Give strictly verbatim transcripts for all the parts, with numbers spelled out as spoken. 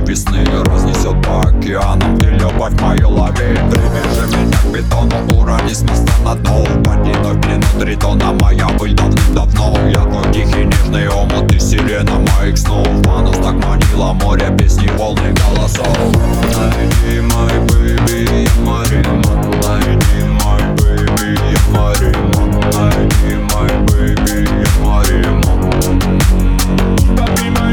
весны разнесет по океанам, и любовь мою лови. Привяжи меня к бетону, урони с моста на дно. Упади вновь в плену тритона, моя быль давным-давно. Я твой тихий нежный омут и сирена моих снов. А нас так манило море, песни, волны, голосов. Найди мой бэйби, я Маримон. Найди мой бэйби, я Маримон. Найди мой бэйби, я Маримон. Найди мой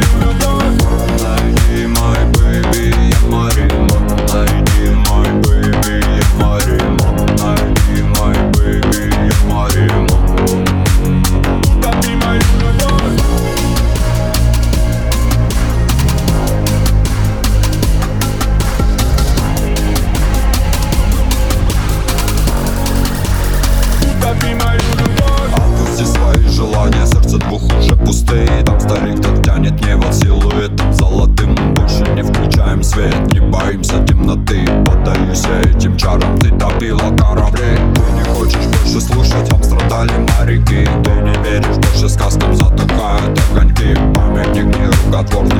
бэйби, я Маримон. Найди мой бэйби, я Маримон. Найди мой бэйби, я Маримон. Найди мою любовь. Отпусти свои желания, сердце двух уже пустые. Там старик тот тянет небо силуэтом золотым. Больше не включаем свет, не боимся темноты. Поддаюсь этим чарам, ты топила корабли. Ты не хочешь больше слушать, там страдали моряки. Ты не веришь больше сказкам, затухают огоньки. Памятник не рукотворный.